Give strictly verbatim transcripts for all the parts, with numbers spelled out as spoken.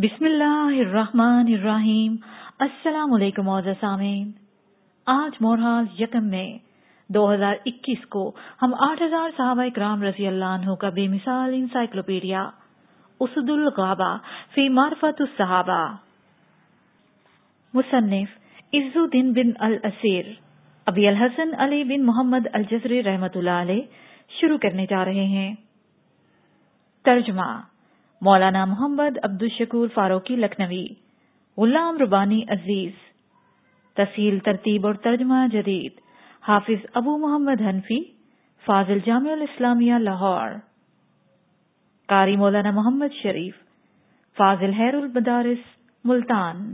بسم اللہ الرحمن الرحیم۔ السلام علیکم معزز سامعین، آج مورحال یکم میں دو ہزار اکیس کو ہم آٹھ ہزار صحابہ کرام رضی اللہ عنہ کا بے مثال انسائکلوپیڈیا اسد الغابہ فی معرفت الصحابہ مصنف عز الدین بن الاسیر ابی الحسن علی بن محمد الجزری رحمۃ اللہ علیہ شروع کرنے جا رہے ہیں۔ ترجمہ مولانا محمد عبد الشکور فاروقی لکھنوی، غلام ربانی عزیز۔ تسہیل، ترتیب اور ترجمہ جدید حافظ ابو محمد حنفی، فاضل جامعہ الاسلامیہ لاہور۔ قاری مولانا محمد شریف، فاضل خیر المدارس ملتان۔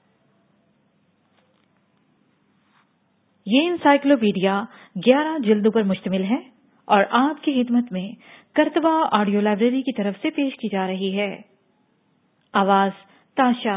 یہ انسائکلوپیڈیا گیارہ جلدوں پر مشتمل ہے اور آپ کی خدمت میں کرتبہ آڈیو لائبریری کی طرف سے پیش کی جا رہی ہے۔ آواز تاشا۔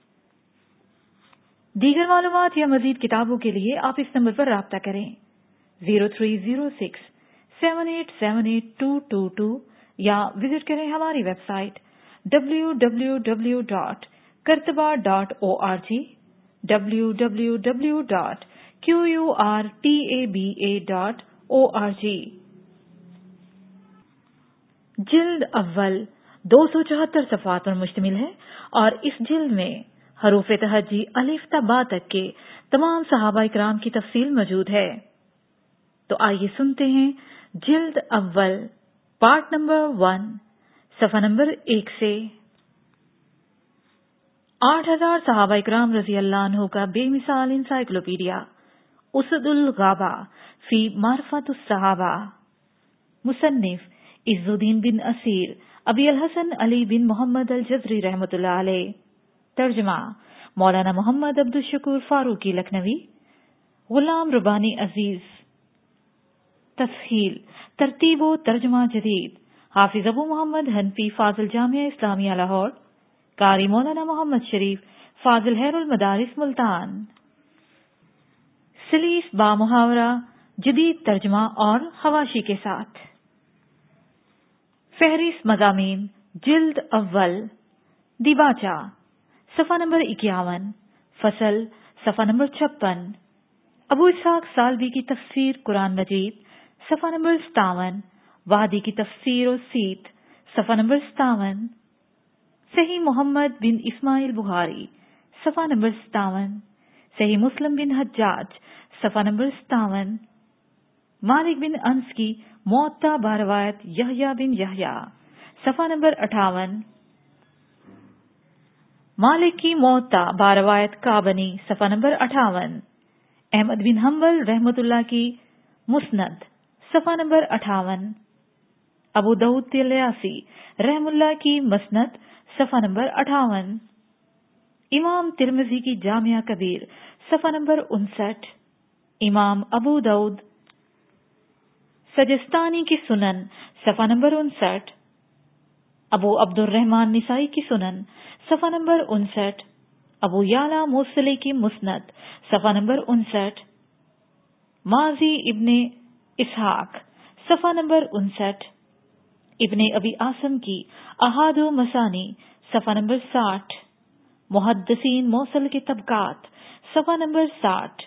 دیگر معلومات یا مزید کتابوں کے لیے آپ اس نمبر پر رابطہ کریں zero three zero six seven eight seven eight two two two یا وزٹ کریں ہماری website W W W dot کرتبہ dot O R G W W W dot Q U R T A B A dot O R G. جلد اول دو سو چوہتر صفحات پر مشتمل ہے اور اس جلد میں حروف تہجی الف تا با تک کے تمام صحابہ کرام کی تفصیل موجود ہے۔ تو آئیے سنتے ہیں جلد اول پارٹ نمبر ون صفحہ نمبر ایک سے۔ آٹھ ہزار صحابہ کرام رضی اللہ عنہ کا بے مثال انسائکلوپیڈیا اسد الغابہ فی معرفت الصحابہ مصنف عز الدین بن اسیر ابی الحسن علی بن محمد الجزری رحمۃ اللہ علیہ۔ ترجمہ مولانا محمد عبد الشکور فاروقی لکھنوی، غلام ربانی عزیز۔ تسہیل، ترتیب و ترجمہ جدید حافظ ابو محمد حنفی، فاضل جامعہ اسلامیہ لاہور۔ قاری مولانا محمد شریف، فاضل خیر المدارس ملتان۔ سلیس با محاورہ، جدید ترجمہ اور حواشی کے ساتھ۔ فہرست مضامین جلد اول دیباچہ صفحہ نمبر اکیاون، فصل صفحہ نمبر چھپن، ابو اسحاق سالبی کی تفسیر قرآن مجید صفحہ نمبر ستاون، وادی کی تفسیر و سیت صفحہ نمبر ستاون، صحیح محمد بن اسماعیل بخاری صفحہ نمبر ستاون، صحیح مسلم بن حجاج صفحہ نمبر ستاون، مالک بن انس کی موطا باروایت یحییٰ بن یحییٰ صفحہ نمبر اٹھاون، مالک کی موطا باروایت کابنی صفحہ نمبر اٹھاون، احمد بن حنبل رحمت اللہ کی مسند صفحہ نمبر اٹھاون، ابو داؤد طیالسی رحم اللہ کی مسند صفحہ نمبر اٹھاون، امام ترمذی کی جامعہ کبیر صفحہ نمبر انسٹھ، امام ابو داؤد سجستانی کی سنن صفحہ نمبر انسٹھ، ابو عبد الرحمن نسائی کی سنن صفحہ نمبر انسٹھ، ابو یعلا موصلی کی مسند صفحہ نمبر انسٹھ، ماضی ابن اسحاق صفحہ نمبر انسٹھ، ابن ابی عاصم کی احاد و مسانی صفحہ نمبر ساٹھ، محدثین موصل کے طبقات صفحہ نمبر ساٹھ،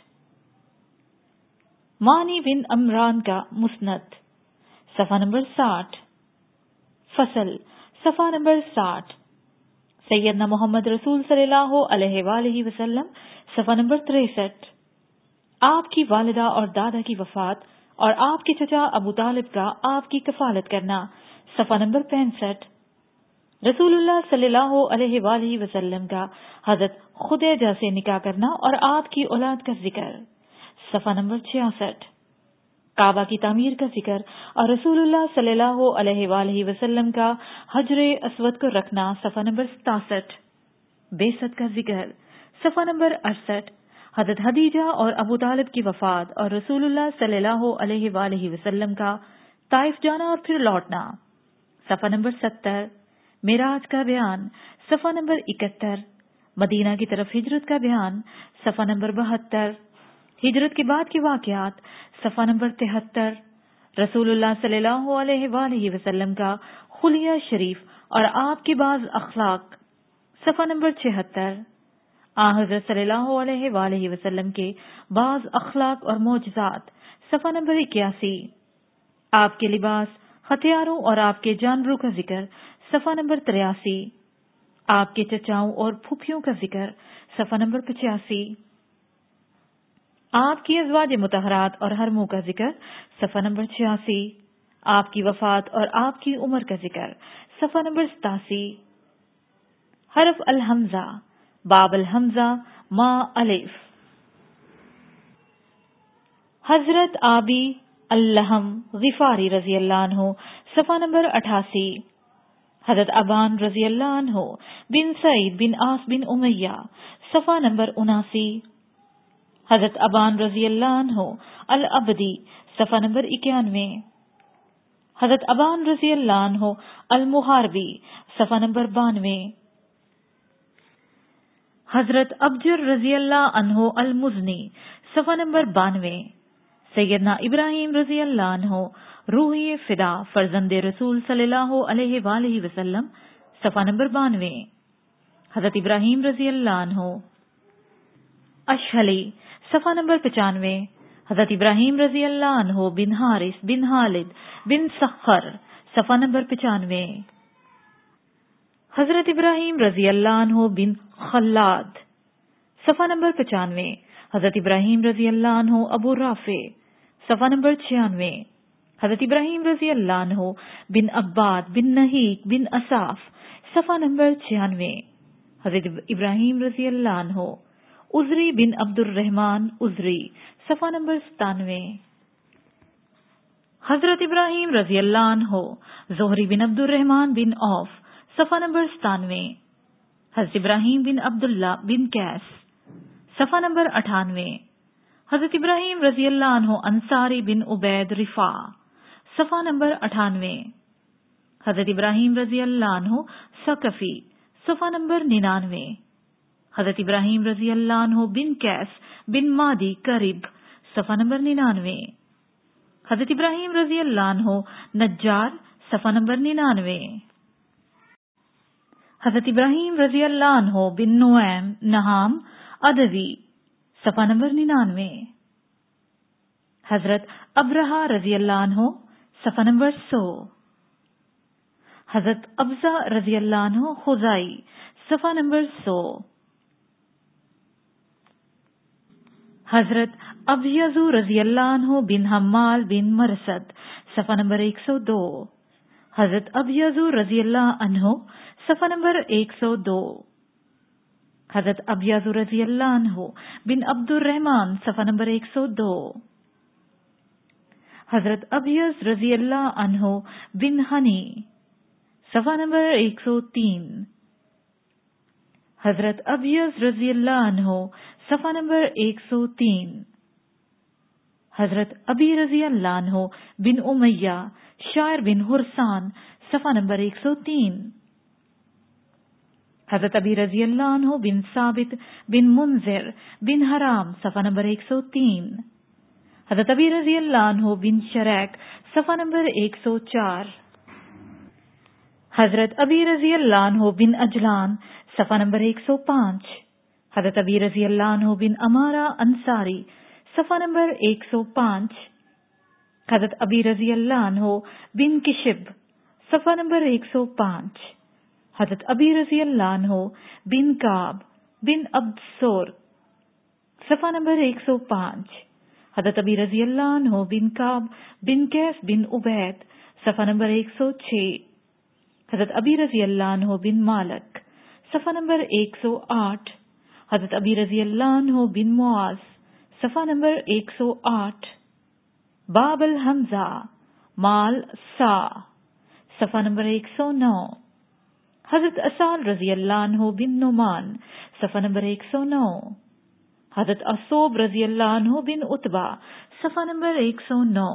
مانی بن عمران کا مسند صفحہ نمبر ساٹھ، فصل صفحہ نمبر ساٹھ، سیدنا محمد رسول صلی اللہ علیہ وآلہ وسلم صفحہ نمبر تریسٹھ، آپ کی والدہ اور دادا کی وفات اور آپ کے چچا ابو طالب کا آپ کی کفالت کرنا صفحہ نمبر پینسٹھ، رسول اللہ صلی اللہ علیہ وآلہ وسلم کا حضرت خدیجہ سے نکاح کرنا اور آپ کی اولاد کا ذکر صفحہ نمبر چھیاسٹھ، کعبہ کی تعمیر کا ذکر اور رسول اللہ صلی اللہ علیہ وآلہ وسلم کا حجر اسود کو رکھنا صفحہ نمبر ستاسٹھ، بعثت کا ذکر صفحہ نمبر اڑسٹھ، حضرت خدیجہ اور ابو طالب کی وفات اور رسول اللہ صلی اللہ علیہ وآلہ وسلم کا طائف جانا اور پھر لوٹنا صفحہ نمبر ستر، معراج کا بیان صفحہ نمبر اکہتر، مدینہ کی طرف ہجرت کا بیان صفحہ نمبر بہتر، ہجرت کے بعد کے واقعات صفحہ نمبر تہتر، رسول اللہ صلی اللہ علیہ وآلہ وسلم کا خلیہ شریف اور آپ کے بعض اخلاق صفحہ نمبر چھہتر، آن حضرت صلی اللہ علیہ وآلہ وسلم کے بعض اخلاق اور معجزات، صفحہ نمبر اکیاسی، آپ کے لباس، ہتھیاروں اور آپ کے جانوروں کا ذکر، صفحہ نمبر تریاسی، آپ کے چچاؤں اور پھوپھیوں کا ذکر، صفحہ نمبر پچاسی، آپ کی ازواج مطہرات اور حرموں کا ذکر، صفحہ نمبر چھیاسی، آپ کی وفات اور آپ کی عمر کا ذکر، صفحہ نمبر ستاسی، حرف الحمزہ، باب الحمزہ، ما الف، حضرت آبی اللہم غفاری رضی اللہ عنہ، صفحہ نمبر اٹھاسی، حضرت ابان رضی اللہ عنہ بن سعید بن آس بن امیہ، صفحہ نمبر اناسی، حضرت ابان رضی اللہ عنہ العبدی، صفحہ نمبر اکیانوے، حضرت ابان رضی اللہ عنہ المحاربی، صفحہ نمبر بانوے، حضرت ابجر رضی اللہ عنہ المزنی، صفحہ نمبر بانوے، سیدنا ابراہیم رضی اللہ عنہ روحی فدا فرزند رسول صلی اللہ علیہ وآلہ وسلم، صفحہ نمبر بانوے، حضرت ابراہیم رضی اللہ عنہ اشہلی، صفحہ نمبر پچانوے، حضرت ابراہیم رضی اللہ عنہ بن حارث بن خالد بن سخر، صفحہ نمبر پچانوے، حضرت ابراہیم رضی اللہ عنہ بن خلاد، صفحہ نمبر پچانوے، حضرت ابراہیم رضی اللہ عنہ ابو رافع، صفحہ نمبر چھیانوے، حضرت ابراہیم رضی اللہ عنہ بن عباد بن نہیک بن اصاف، صفحہ نمبر چھیانوے، حضرت ابراہیم رضی اللہ عنہ عزری بن عبد الرحمن عزری، صفحہ نمبر ستانوے، حضرت ابراہیم رضی اللہ عنہ زہری بن عبد الرحمن بن عوف، صفحہ نمبر ستانوے، حضرت ابراہیم بن عبداللہ بن کیس، صفحہ نمبر اٹھانوے، حضرت ابراہیم رضی اللہ عنہ انصاری بن عبید رفا، صفحہ نمبر اٹھانوے، حضرت ابراہیم رضی اللہ عنہ ثقفی، صفحہ نمبر ننانوے، حضرت ابراہیم رضی اللہ عنہ بن کیس بن مادی کرب، صفحہ نمبر ننانوے، حضرت ابراہیم رضی اللہ عنہ نجار، صفحہ نمبر ننانوے، حضرت ابراہیم رضی اللہ عنہ بن نعیم نہام ادوی، صفحہ نمبر ننانوے، حضرت ابرہہ رضی اللہ عنہ، صفحہ نمبر سو، حضرت ابزہ رضی اللہ عنہ خزائی، صفحہ نمبر سو، حضرت ابیضو رضی اللہ عنہ بن حمال بن مرسد، صفحہ نمبر ایک سو دو، حضرت ابیضو رضی اللہ عنہ، صفحہ نمبر ایک سو دو، حضرت ابیضو رضی اللہ عنہ بن عبد الرحمن، صفحہ نمبر ایک سو دو، حضرت ابیض رضی اللہ عنہ بن ہنی، صفحہ نمبر ایک سو تین، حضرت ابیض رضی اللہ عنہ، صفحہ نمبر ایک سو تین، حضرت ابی رضی اللہ عنہ بن امیہ شاعر بن حرسان، صفحہ نمبر ایک سو تین، حضرت ابی رضی اللہ عنہ بن ثابت بن منذر بن حرام، صفحہ نمبر ایک سو تین، حضرت ابی رضی اللہ عنہ بن شریک، صفحہ نمبر ایک سو چار، حضرت ابی رضی اللہ عنہ بن اجلان، صفحہ نمبر ایک سو پانچ، حضرت ابی رضی اللہ عنہ بن امارہ انصاری، صفحہ نمبر ایک سو پانچ، حضرت ابی رضی اللہ عنہ بن کشب، صفحہ نمبر ایک سو پانچ، حضرت ابی رضی اللہ عنہ بن کعب بن عبد سور، صفحہ نمبر ایک سو پانچ، حضرت ابی رضی اللہ عنہ بن کعب بن کیس بن عبید، صفحہ نمبر ایک سو چھ، حضرت ابی رضی اللہ عنہ بن مالک، صفحہ نمبر ایک سو آٹھ، حضرت ابی رضی اللہ عنہ بن معاذ، صفحہ نمبر ایک سو آٹھ، باب الحمزہ مال سا، صفحہ نمبر ایک سو نو، حضرت اسال رضی اللہ عنہ بن نعمان، صفحہ نمبر ایک سو نو، حضرت اصوب رضی اللہ عنہ بن عتبہ، صفحہ نمبر ایک سو نو،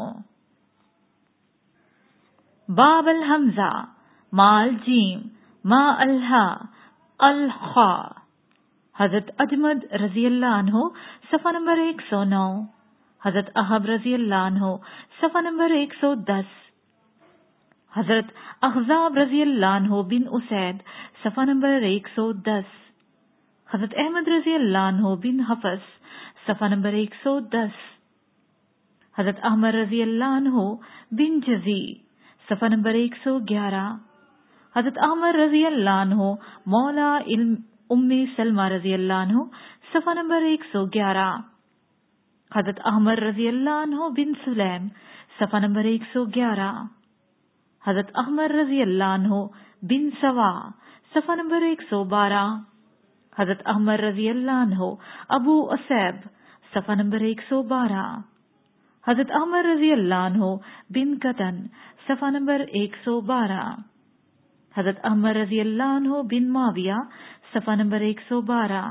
باب الحمزہ مال جیم ما الہا الخا، حضرت اجمد رضی اللہ عنہ، صفحہ نمبر ایک سو نو، حضرت احب رضی اللہ عنہ، صفحہ نمبر ایک سو دس، حضرت اخزاب رضی اللہ عنہ بن اسید صفحہ نمبر ایک سو دس. حضرت احمد رضی اللہ عنہ بن حفص صفحہ نمبر ایک سو دس. حضرت احمد رضی اللہ عنہ بن جزی صفحہ نمبر ایک سو گیارہ. حضرت احمد رضی اللہ عنہ مولا ام سلمہ رضی اللہ عنہ صفحہ نمبر ایک سو گیارہ. حضرت احمد رضی اللہ عنہ بن سلیم صفحہ نمبر ایک سو گیارہ. حضرت احمد رضی اللہ عنہ بن سوا صفحہ نمبر ایک سو بارہ. حضرت احمد رضی اللہ عنہ ابو اسیب صفحہ نمبر ایک سو بارہ. حضرت احمد رضی اللہ عنہ بن قطن صفحہ نمبر ایک سو بارہ. حضرت احمد رضی اللہ عنہ بن معاویہ صفحہ نمبر ایک سو بارہ.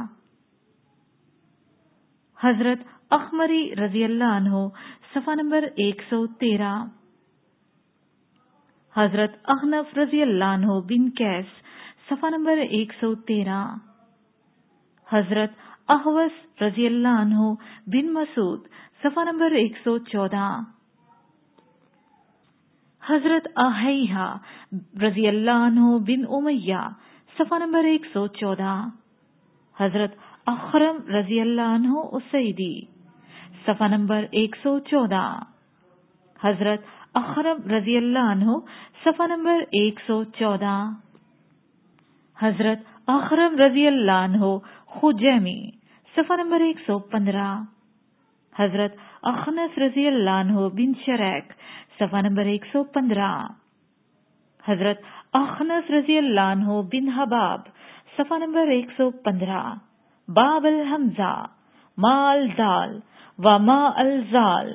حضرت اخمری رضی اللہ عنہ صفحہ نمبر ایک سو تیرہ. حضرت اخنف رضی اللہ عنہ بن قیس صفحہ نمبر ایک سو تیرہ. حضرت احوس رضی اللہ عنہ بن مسعود صفحہ نمبر ایک سو چودہ. حضرت احیحہ رضی اللہ عنہ بن امیہ صفحہ نمبر ایک سو چودہ. حضرت اخرم رضی اللہ عنہ اسیدی صفحہ نمبر ایک سو چودہ. حضرت اخرم رضی اللہ عنہ صفحہ نمبر ایک سو چودہ. حضرت اخرم رضی اللہ عنہ خجیمی صفحہ نمبر ایک سو پندرہ. حضرت اخنس رضی اللہ عنہ بن شریک صفحہ نمبر ایک سو پندرہ. حضرت اخنس رضی اللہ عنہ بن حباب صفحہ نمبر ایک سو پندرہ. باب الحمزہ ما الزال و ما الزال.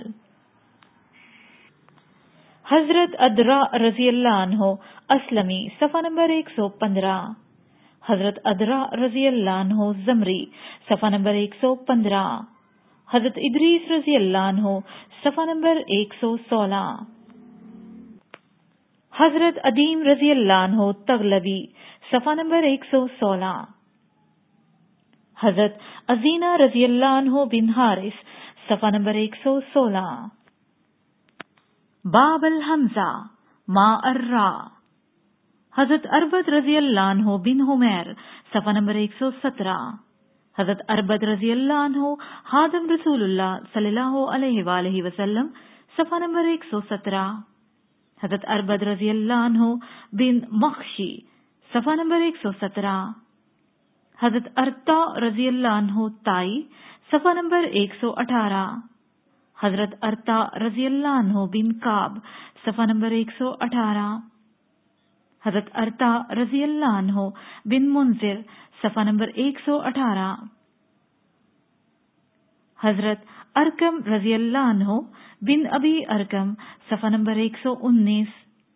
حضرت ادرا رضی اللہ عنہ اسلمی صفحہ نمبر ایک سو پندرہ. حضرت ادرا رضی اللہ عنہ زمری صفحہ نمبر ایک سو پندرہ. حضرت ادریس رضی اللہ عنہ صفحہ نمبر ایک سو سولہ. حضرت ادیم رضی اللہ عنہ تغلبی صفحہ نمبر ایک سو سولہ. حضرت ازینہ رضی اللہ عنہ بن حارث صفحہ نمبر ایک سو سولہ. باب الحمزہ ما الرا. حضرت اربد رضی اللہ عنہ بن حمیر صفحہ نمبر ایک سو سترہ. حضرت اربد رضی اللہ عنہ خادم رسول اللہ صلی اللہ علیہ وآلہ وسلم صفحہ نمبر ایک سو سترہ. حضرت اربد رضی اللہ عنہ بن مخشی صفحہ نمبر ایک سو سترہ. حضرت ارتا رضی اللہ عنہ تائی صفحہ نمبر ایک سو اٹھارہ. حضرت ارتا رضی اللہ عنہ بن کعب صفحہ نمبر ایک سو اٹھارہ. حضرت ارتا رضی اللہ عنہ بن منذر صفحہ نمبر ایک سو اٹھارہ. حضرت ارکم رضی اللہ عنہ بن ابی ارکم صفحہ نمبر ایک سو انیس.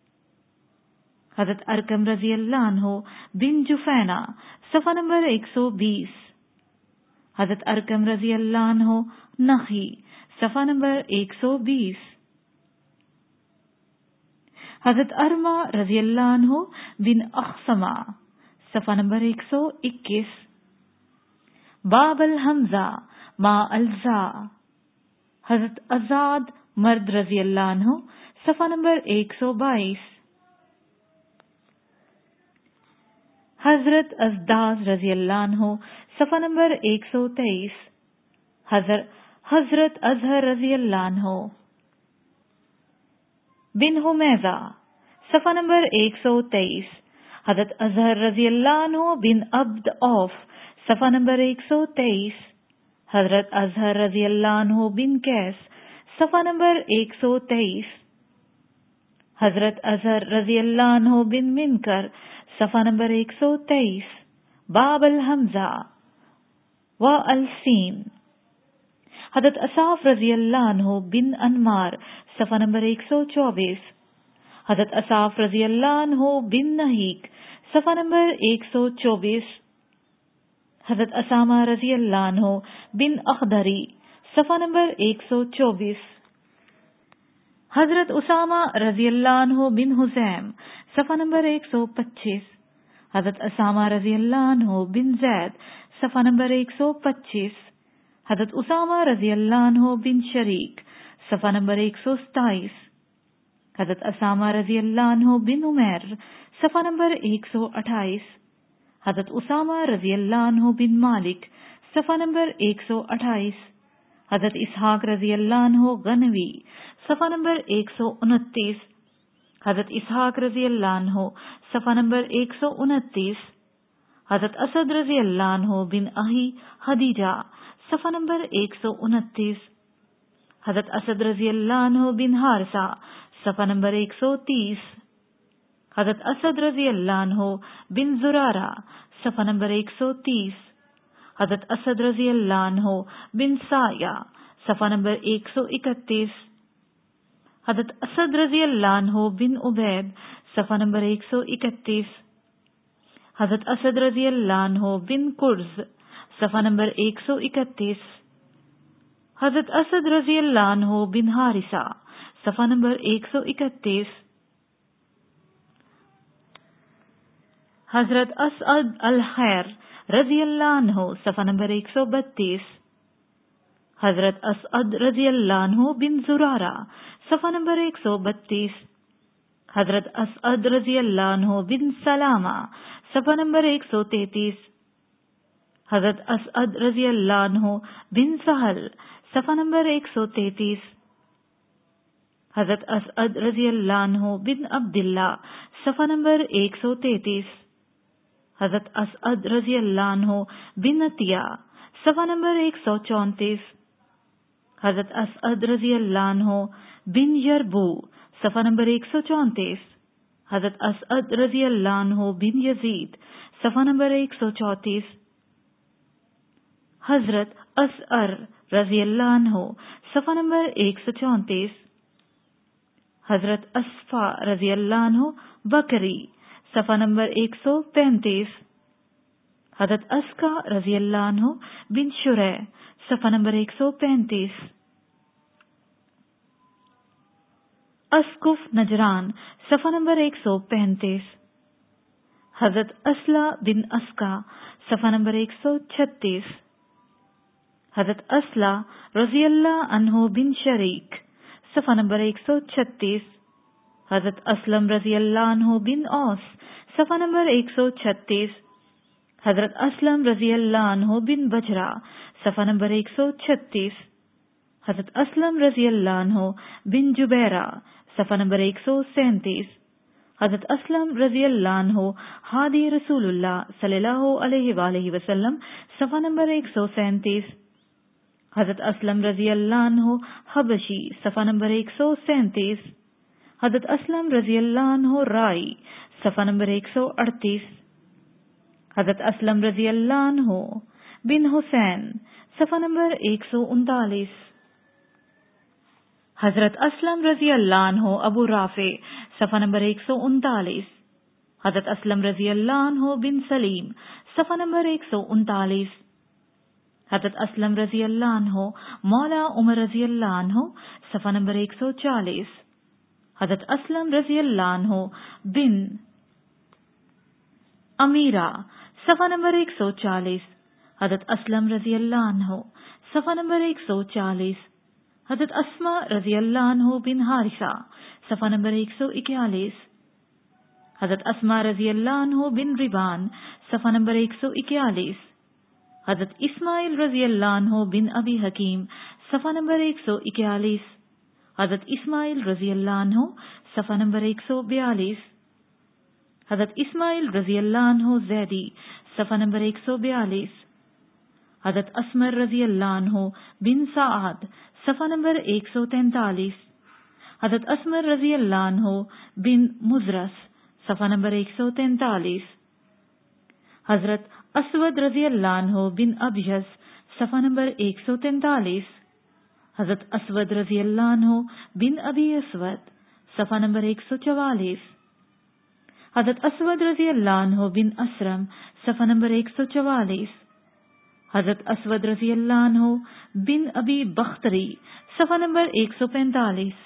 حضرت ارکم رضی اللہ عنہ بن جفینہ صفحہ نمبر ایک سو بیس. حضرت ارکم رضی اللہ عنہ نخی صفحہ نمبر ایک سو بیس. حضرت ارما رضی اللہ عنہ بن اخسما صفحہ نمبر ایک سو اکیس. باب الحمزہ ما الزا. حضرت آزاد مرد رضی اللہ عنہ صفحہ نمبر ایک سو بائیس. حضرت ازداز رضی اللہ عنہ صفحہ نمبر ایک سو تیئیس. حضرت حضرت اظہر رضی اللہ عنہ بن حمیزہ صفحہ نمبر ایک سو تیئیس. حضرت اظہر رضی اللہ عنہ بن عبد اوف صفحہ نمبر ایک سو تیئیس. حضرت اظہر رضی اللہ عنہ بن قیس صفحہ نمبر ایک سو تیئیس. حضرت اظہر رضی اللہ عنہ بن منکر صفحہ نمبر ایک سو تیئیس. باب الحمزہ و السین. حضرت اصاف رضی اللہ عنہ بن انمار صفحہ نمبر ایک سو چوبیس. حضرت اصاف رضی اللہ عنہ بن نہیک صفحہ نمبر ایک سو چوبیس. حضرت اسامہ رضی اللہ عنہ بن اخدری صفحہ نمبر ایک سو چوبیس. حضرت اسامہ رضی اللہ عنہ بن حسین صفحہ نمبر ایک سو پچیس. حضرت اسامہ رضی اللہ عنہ بن زید صفحہ نمبر ایک سو پچیس. حضرت اسامہ رضی اللہ عنہ بن شریک صفحہ نمبر ایک سو ستائیس. حضرت اسامہ رضی اللہ عنہ بن عمیر صفحہ نمبر ایک سو اٹھائیس، حضرت اسامہ رضی اللہ عنہ بن مالک صفحہ نمبر ایک سو اٹھائیس، حضرت اسحاق رضی اللہ عنہ غنوی صفحہ نمبر ایک سو انتیس، حضرت اسحاق رضی اللہ عنہ صفحہ نمبر ایک سو انتیس، حضرت اسد رضی اللہ عنہ بن اخی خدیجہ صفحہ نمبر ایک سو انتیس، حضرت اسد رضی اللہ عنہ بن حارثہ صفحہ نمبر ایک سو تیس، حضرت اسد رضی اللہ عنہ بن زرارہ صفحہ نمبر ایک سو تیس، حضرت اسد رضی اللہ عنہ بن سایہ صفحہ نمبر ایک سو اکتیس، حضرت اسد رضی اللہ عنہ بن عبید صفحہ نمبر ایک سو اکتیس، حضرت اسد رضی اللہ عنہ بن کرز صفحہ نمبر ایک سو اکتیس، حضرت اسد رضی اللہ عنہ بن حارثہ صفحہ نمبر ایک سو اکتیس، حضرت اسعد الخیر رضی اللہ عنہ صفحہ نمبر ایک سو بتیس، حضرت اسعد رضی اللہ عنہ بن زرارہ صفحہ نمبر ایک سو بتیس، حضرت اسعد رضی اللہ عنہ بن سلامہ صفحہ نمبر ایک سو تینتیس، حضرت اسعد رضی اللہ عنہ بن سہل صفحہ نمبر ایک سو تینتیس، حضرت اسعد رضی اللہ عنہ بن عبداللہ صفحہ نمبر ایک سو تینتیس، حضرت اسعد رضی اللہ عنہ بن عطیہ صفحہ نمبر ایک سو چونتیس، حضرت اسعد رضی اللہ عنہ بن یربو صفحہ نمبر ایک سو چونتیس، حضرت اسعد رضی اللہ عنہ بن یزید صفحہ نمبر ایک سو چونتیس، حضرت اسعر رضی اللہ عنہ صفحہ نمبر ایک سو چونتیس، حضرت اصفا رضی اللہ عنہ بکری صفحہ نمبر ایک سو پینتیس، حضرت اسکا رضی اللہ عنہ بن شریح صفحہ نمبر ایک سو پینتیس، اسقف نجران صفحہ نمبر ایک سو پینتیس، حضرت اسلح بن اسکا صفحہ نمبر ایک سو چھتیس، حضرت اسلح رضی اللہ عنہ بن شریک صفحہ نمبر ایک سو چھتیس، حضرت اسلم رضی اللہ عنہ بن اوس صفحہ نمبر ایک سو چھتیس، حضرت اسلم رضی اللہ عنہ بن بجرہ صفحہ نمبر ایک سو چھتیس، حضرت اسلم رضی اللہ عنہ بن جبیرہ صفحہ نمبر ایک سو سینتیس، حضرت اسلم رضی اللہ عنہ ہادی رسول اللہ صلی اللہ علیہ وآلہ وسلم صفحہ نمبر ایک سو سینتیس، حضرت اسلم رضی اللہ عنہ حبشی صفحہ نمبر ایک سو سینتیس، حضرت اسلم رضی اللہ عنہ رائی صفحہ نمبر ایک سو اڑتیس، حضرت اسلم رضی اللہ عنہ بن حسین صفحہ نمبر ایک سو انتالیس، حضرت اسلم رضی اللہ عنہ ابو رافع صفحہ نمبر ایک سو انتالیس، حضرت اسلم رضی اللہ عنہ بن سلیم صفحہ نمبر ایک سو انتالیس، حضرت اسلم رضی اللہ عنہ مولا عمر رضی اللہ عنہ صفحہ نمبر ایک سو چالیس، حضرت اسلم رضی اللہ عنہ بن امیرہ صفحہ نمبر ایک سو چالیس، حضرت اسلم رضی اللہ عنہ صفحہ نمبر ایک سو چالیس، حضرت اسما رضی اللہ عنہ بن حارثہ صفحہ نمبر ایک سو اکیالیس، حضرت اسما رضی اللہ عنہ بن ربان صفحہ نمبر ایک سو اکیالیس، حضرت اسماعیل رضی اللہ عنہ بن ابی حکیم صفحہ نمبر ایک سو اکیالیس، حضرت اسماعیل رضی اللہ عنہ صفحہ نمبر ایک سو بیالیس، حضرت اسماعیل رضی اللہ عنہ زیدی صفحہ نمبر ایک سو بیالیس، حضرت اسمر رضی اللہ عنہ بن سعد صفحہ نمبر ایک سو تینتالیس، حضرت اسمر رضی اللہ عنہ بن مزرس صفحہ نمبر ایک سو تینتالیس، حضرت اسود رضی اللہ عنہ بن ابیض صفحہ نمبر ایک سو تینتالیس، حضرت اسود رضی اللہ عنہ بن ابی اسود صفحہ نمبر ایک سو چوالیس، حضرت اسود رضی اللہ عنہ بن اسرم صفحہ نمبر ایک سو چوالیس، حضرت اسود رضی اللہ عنہ بن ابی بختری صفحہ نمبر ایک سو پینتالیس،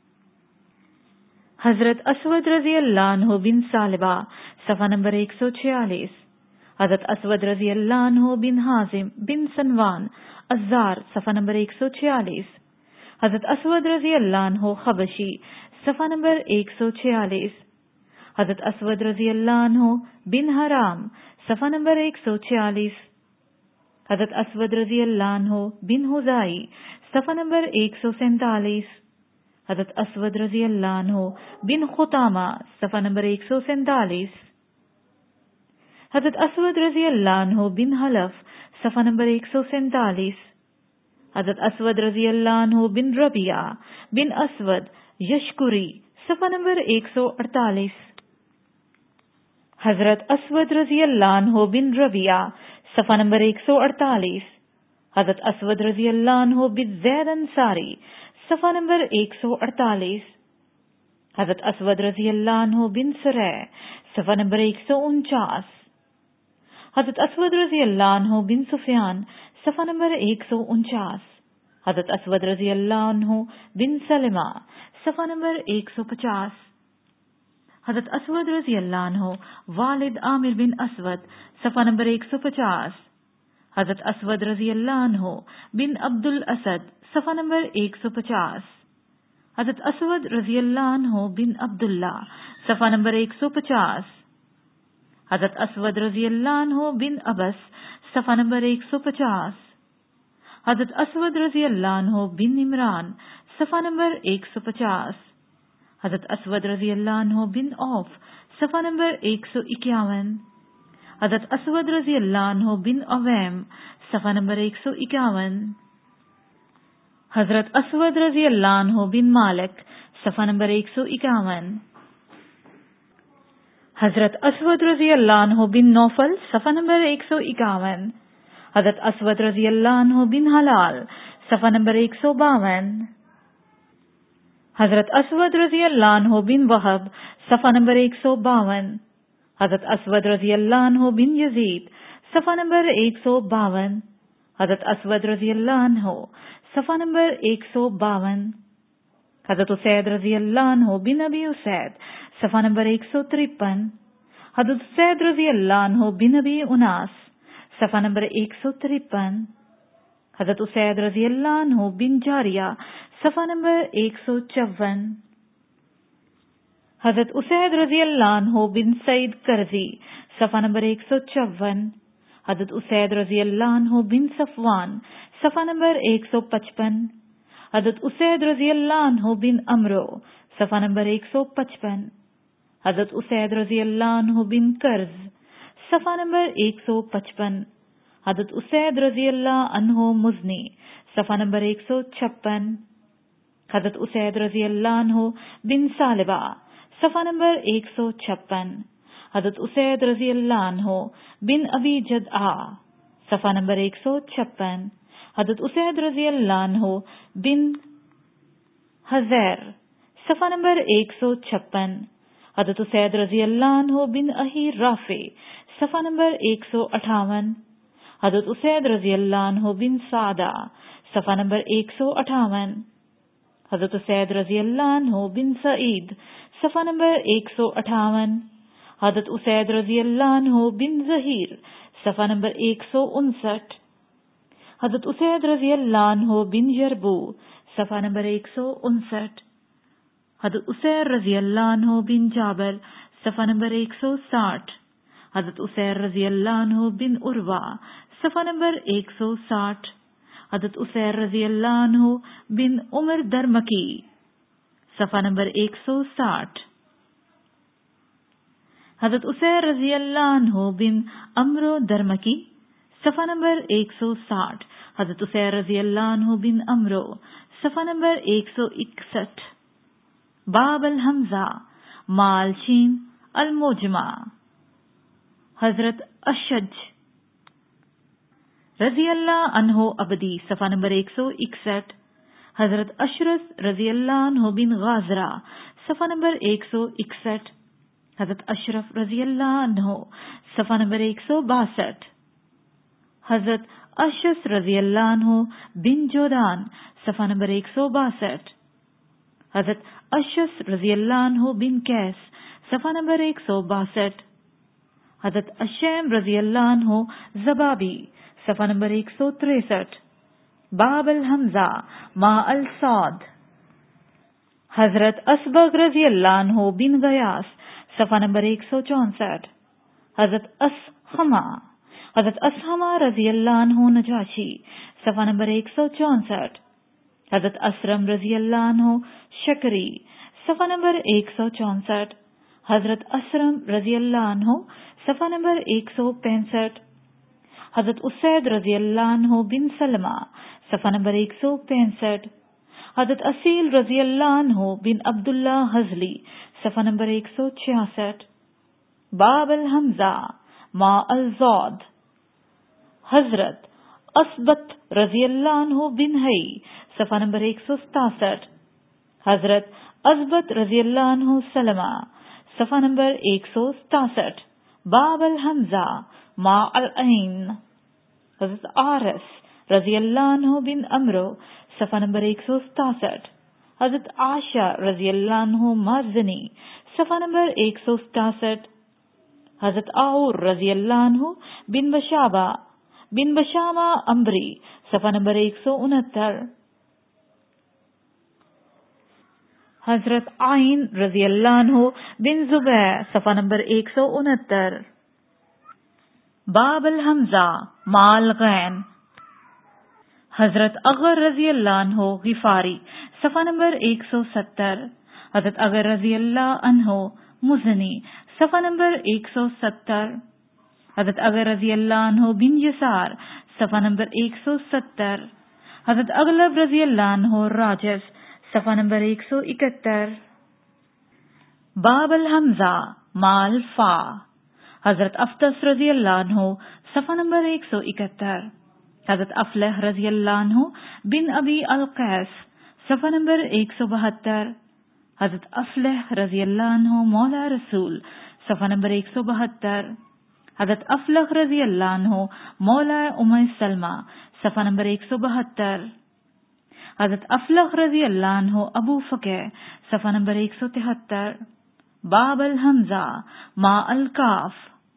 حضرت اسود رضی اللہ عنہ بن سالبہ صفحہ نمبر ایک سو چھیالیس، حضرت اسود رضی اللہ عنہ بن حازم بن سنوان الزار صفحہ نمبر ایک سو چھیالیس، حضرت اسود رضی اللہ عنہ خبشی صفحہ نمبر ایک سو چھیالیس. حضرت اسود رضی اللہ عنہ بن حرام صفحہ نمبر ایک سو چھیالیس. حضرت اسود رضی اللہ عنہ بن حذائی صفحہ نمبر ایک سو سینتالیس. حضرت اسود رضی اللہ عنہ بن خطامہ صفحہ نمبر ایک سو سینتالیس. حضرت اسود رضی اللہ عنہ بن حلف صفحہ نمبر ایک سو سینتالیس. حضرت اسود رضی اللہ عنہ بن ربیعہ بن اسود یشکری صفحہ نمبر ایک سو اڑتالیس. حضرت اسود رضی اللہ عنہ بن ربیعہ صفحہ نمبر ایک سو اڑتالیس. حضرت اسود رضی اللہ عنہ بن زید انصاری صفحہ نمبر ایک سو اڑتالیس. حضرت اسود رضی اللہ عنہ بن سرح صفحہ نمبر ایک سو انچاس. حضرت اسود رضی اللہ عنہ بن سفیان صفحہ نمبر ایک سو انچاس. حضرت اسود رضی اللہ عنہ بن سلمہ صفحہ نمبر ایک سو پچاس. حضرت اسود رضی اللہ عنہ والد عامر بن اسود صفحہ نمبر ایک سو پچاس. حضرت اسود رضی اللہ عنہ بن عبد الاسد صفحہ نمبر ایک سو پچاس. حضرت اسود رضی اللہ عنہ بن عبداللہ صفحہ نمبر ایک سو پچاس. حضرت اسود رضی اللہ عنہ بن ابس صفحہ نمبر ایک سو پچاس. حضرت اسود رضی اللہ عنہ بن عمران صفحہ نمبر ایک سو پچاس. حضرت اسود رضی اللہ عنہ بن عوف صفحہ نمبر ایک سو اکیاون. حضرت اسود رضی اللہ عنہ بن عویم صفحہ نمبر ایک سو اکیاون. حضرت اسود رضی اللہ عنہ بن مالک صفحہ نمبر ایک سو اکیاون. حضرت اسود رضی اللہ عنہ بن نوفل صفحہ نمبر ایک سو اکیاون. حضرت اسود رضی اللہ عنہ بن حلال صفحہ نمبر ایک سو باون. حضرت اسود رضی اللہ عنہ بن وہب صفحہ نمبر ایک سو باون. حضرت اسود رضی اللہ عنہ بن یزید صفحہ نمبر ایک سو باون. حضرت اسود رضی اللہ عنہ صفحہ نمبر ایک سو باون. حضرت اسید رضی اللہ عنہ بن ابی اسید صفحہ نمبر ایک سو ترپن. حضرت اسید رضی اللہ عنہ بن ابی اناس صفحہ نمبر ایک سو ترپن. حضرت اسید رضی اللہ عنہ بن جاریہ صفحہ نمبر ایک سو چون. حضرت اسید رضی اللہ عنہ بن سعید کرزی صفحہ نمبر ایک سو چون. حضرت اسید رضی اللہ عنہ بن صفوان صفحہ نمبر ایک سو پچپن. حضرت اسید رضی اللہ عنہ بن امرو صفحہ نمبر ایک سو پچپن. حضرت اسید رضی اللہ عنہ بن کرز صفحہ نمبر ایک سو پچپن. حضرت اسید رضی اللہ عنہ مزنی صفحہ نمبر ایک سو چھپن. حضرت اسید رضی اللہ عنہ بن سالبہ صفحہ نمبر ایک سو چھپن. حضرت اسید رضی اللہ عنہ بن ابی جدعہ صفحہ نمبر ایک سو چھپن. حضرت اسید رضی اللہ عنہ بن حزیر صفحہ نمبر ایک سو چھپن. حضرت اسید رضی اللہ عنہ بن اہیر رافع صفحہ نمبر ایک سو اٹھاون. حضرت اسید رضی اللہ عنہ بن سعدہ صفحہ نمبر ایک سو اٹھاون. حضرت اسید رضی اللہ عنہ بن سعید صفحہ نمبر ایک سو اٹھاون. حضرت اسید رضی اللہ عنہ بن ظہیر صفحہ نمبر ایک سو انسٹھ. حضرت اسید رضی اللہ عنہ بن یربو صفحہ نمبر ایک سو انسٹھ. حضرت اسید رضی اللہ عنہ بن جابر صفحہ نمبر ایک سو ساٹھ. حضرت اسید رضی اللہ عنہ بن عروہ صفحہ نمبر ایک سو ساٹھ. حضرت اسید رضی اللہ عنہ بن عمر درمکی صفحہ نمبر ایک سو ساٹھ. حضرت اسید رضی اللہ عنہ بن عمرو درمکی صفحہ نمبر ایک سو ساٹھ. حضرت اسید رضی اللہ عنہ بن عمرو صفحہ نمبر ایک سو اکسٹھ. باب الحمزہ مالچین المجمع. حضرت اشج رضی اللہ عنہ ابدی صفحہ نمبر ایک سو اکسٹھ. حضرت اشرف رضی اللہ عنہ بن غازرہ صفحہ نمبر ایک سو اکسٹھ. حضرت اشرف رضی اللہ عنہ صفحہ نمبر ایک سو باسٹھ. حضرت اشس رضی اللہ عنہ بن جودان صفحہ نمبر ایک سو باسٹھ. حضرت اشس رضی اللہ عنہ بن کیس صفحہ نمبر ایک سو باسٹھ. حضرت اشیم رضی اللہ عنہ زبابی صفحہ نمبر ایک سو تریسٹھ. باب الحمزہ ما الصاد. حضرت اسبغ رضی اللہ عنہ بن غیاس صفحہ نمبر ایک سو چونسٹھ. حضرت اسحما حضرت اسحما رضی اللہ عنہ نجاشی صفحہ نمبر ایک سو چونسٹھ. حضرت اسرم رضی اللہ عنہ شکری صفحہ نمبر ایک سو چونسٹھ. حضرت اسرم رضی اللہ عنہ صفحہ نمبر ایک سو پینسٹھ. حضرت اسید رضی اللہ عنہ بن سلمہ صفحہ نمبر ایک سو پینسٹھ. حضرت اسیل رضی اللہ عنہ بن عبداللہ حزلی صفحہ نمبر ایک سو چھیاسٹھ. باب الحمزہ ما الزود. حضرت اسبت رضی اللہ عنہ بن ہئی صفحہ نمبر ایک سو ستاسٹھ. حضرت اسبت رضی اللہ عنہ سلمہ صفحہ نمبر ایک سو ستاسٹھ. باب الحمزہ ما العین. حضرت عارس رضی اللہ عنہ بن عمرو صفحہ نمبر ایک سو ستاسٹھ. حضرت عائشہ رضی اللہ عنہ مازنی صفحہ نمبر ایک سو ستاسٹھ. حضرت عور رضی اللہ عنہ بن بشابہ بن بشامہ امبری صفحہ نمبر ایک سو انہتر. حضرت عین رضی اللہ عنہ بن زبیر صفحہ نمبر ایک سو انہتر. باب الحمزہ مال غین. حضرت اغر رضی اللہ عنہ غفاری صفحہ نمبر ایک سو ستر. حضرت اغر رضی اللہ عنہ مزنی صفحہ نمبر ایک سو ستر. حضرت اغر رضی اللہ عنہ بن یسار صفحہ نمبر ایک سو ستر. حضرت اغلب رضی اللہ عنہ راجس صفحہ نمبر ایک سو اکہتر. باب الحمزہ مال فا. حضرت افتس رضی اللہ عنہ صفحہ نمبر ایک سو اکہتر. حضرت افلح رضی اللہ عنہ بن ابی القیس صفحہ نمبر ایک سو بہتر. حضرت افلح رضی اللہ عنہ مولا رسول صفحہ نمبر ایک سو بہتر. حضرت افلح رضی اللہ عنہ مولا ام سلمہ صفحہ نمبر ایک سو بہتر. حضرت افلح رضی اللہ عنہ ابو فقہ صفحہ نمبر ایک سو تہتر. باب الحمزہ ما الکاف.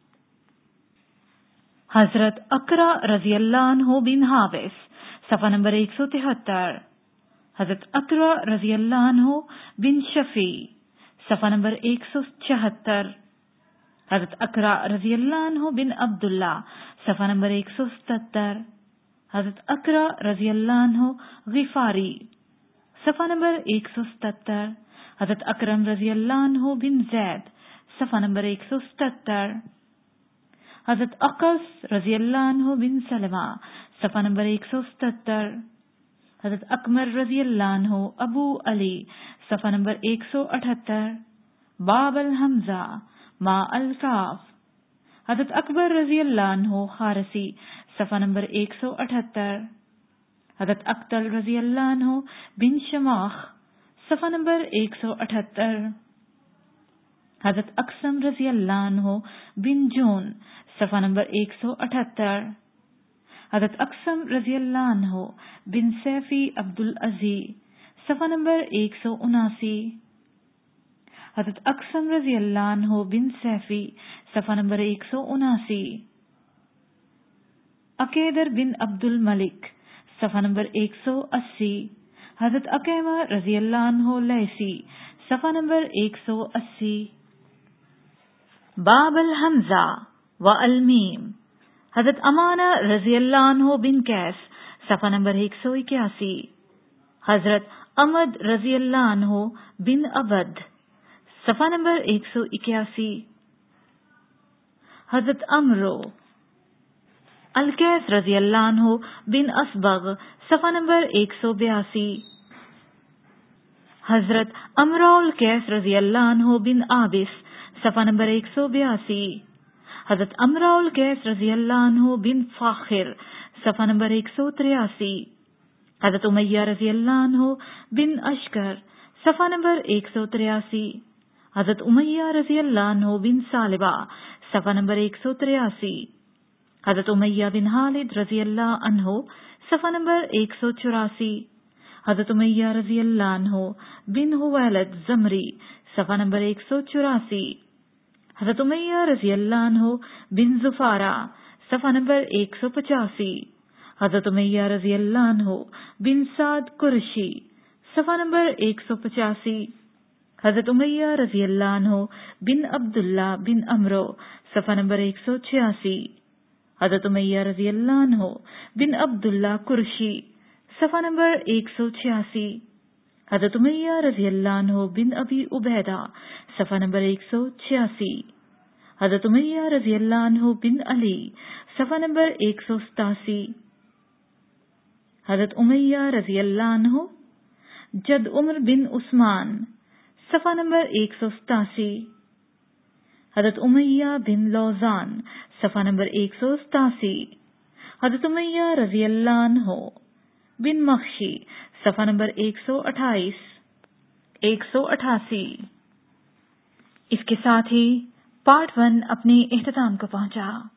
حضرت اقرا رضی اللہ عنہ بن حابس صفحہ نمبر ایک سو تہتر. حضرت اقرا رضی اللہ عنہ بن شفیع صفحہ نمبر ایک سو چھہتر. حضرت اقرا رضی اللہ عنہ بن عبداللہ صفحہ نمبر ایک سو ستر. حضرت اقرا رضی اللہ عنہ غفاری صفحہ نمبر ایک سو ستر. حضرت اکرم رضی اللہ عنہ بن زید صفحہ نمبر ایک سو ستر. حضرت اقص رضی اللہ عنہ بن سلمہ صفحہ نمبر ایک سو ستر. حضرت اکمر رضی اللہ عنہ ابو علی صفحہ نمبر ایک سو اٹھتر. باب الحمزہ ما الکاف. حضرت اکبر رضی اللہ عنہ خارسی صفحہ نمبر ایک سو اٹھتر. حضرت اقتل رضی اللہ عنہ بن شماخ صفحہ نمبر ایک سو اٹھتر. حضرت اقسم رضی اللہ عنہ بن جون صفحہ نمبر ایک سو اٹھتر. حضرت اقسم رضی اللہ عنہ بن سیفی عبد العزیز صفحہ نمبر ایک سو اناسی. حضرت اقسم رضی اللہ عنہ بن سیفی صفحہ نمبر ایک سو اناسی. عقیدر بن عبد الملک صفحہ نمبر ایک سو اسی. حضرت عقیمہ رضی اللہ عنہ لیسی صفحہ نمبر ایک سو اسی. باب الحمزہ و المیم. حضرت امانہ رضی اللہ عنہ بن کیس صفحہ نمبر ایک سو اکیاسی. حضرت امد رضی اللہ عنہ بن عبد صفحہ نمبر ایک سو اکیاسی. حضرت امرو الکیس رضی اللہ عنہ بن اسبغ صفحہ نمبر ایک سو بیاسی. حضرت امرو الکیس رضی اللہ عنہ بن عابس صفحہ نمبر ایک سو بیاسی. حضرت امرو الکیس رضی اللہ عنہ بن فاخر صفحہ نمبر ایک سو تریاسی. حضرت امیہ رضی اللہ عنہ بن اشکر صفحہ نمبر ایک سو تریاسی. حضرت امیہ رضی اللہ عنہ بن سالبہ صفحہ نمبر ایک سو تریاسی. حضرت امیہ بن خالد رضی اللہ عنہ صفحہ نمبر ایک سو چوراسی. حضرت امیہ رضی اللہ عنہ بن حویلد زمری صفحہ نمبر ایک سو چوراسی. حضرت امیہ رضی اللہ عنہ بن زفارہ صفحہ نمبر ایک سو پچاسی. حضرت امیہ رضی اللہ عنہ بن سعد قرشی صفحہ نمبر ایک سو پچاسی. حضرت امیہ رضی اللہ عنہ بن عبداللہ بن عمرو. صفحہ نمبر ایک سو چھیاسی. حضرت امیہ رضی اللہ عنہ بن عبداللہ قرشی. صفحہ نمبر ایک سو چھیاسی. حضرت امیہ رضی اللہ عنہ بن ابی عبیدہ. صفحہ نمبر ایک سو چھیاسی. حضرت امیہ رضی اللہ عنہ بن علی. صفحہ نمبر ایک سو ستاسی. حضرت امیہ رضی اللہ عنہ جد عمر بن عثمان. صفحہ نمبر ایک سو ستاسی. حضرت امیہ بن لوزان. صفحہ نمبر ایک سو ستاسی. حضرت امیہ رضی اللہ عنہ بن مخشی. صفحہ نمبر ایک سو اٹھائیس. ایک سو اٹھاسی. اس کے ساتھ ہی پارٹ ون اپنے اختتام کو پہنچا.